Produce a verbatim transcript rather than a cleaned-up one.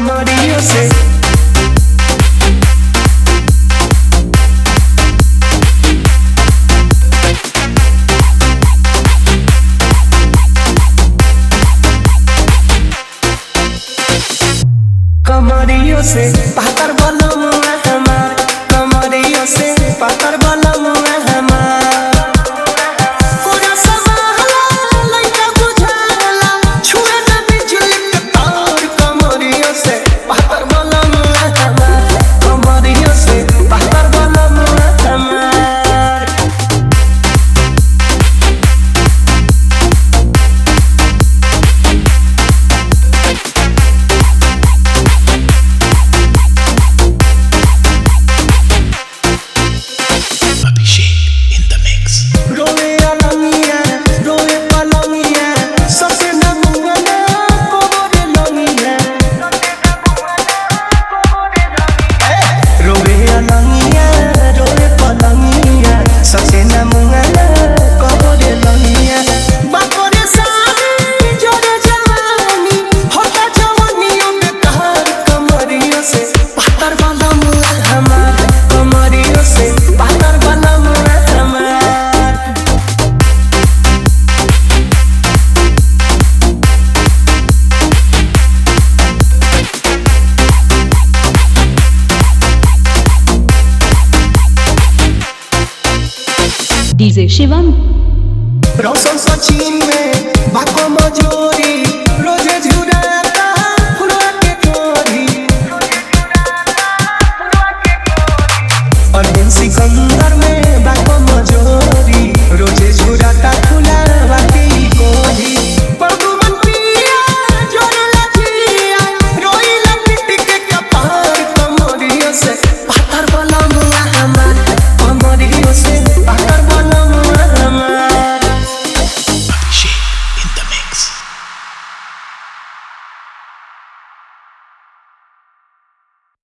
कमरियों से कमरियों से पातर बलम हमार कमरियों से पातर बलम हमार पूरा समाहला लइका बुझाला छुए ना बिजली के तार कमरियों से पातर बलम हमार कमरियों से पातर बलम हमार डीजे शिवम रोशन सचिन में बाको मजो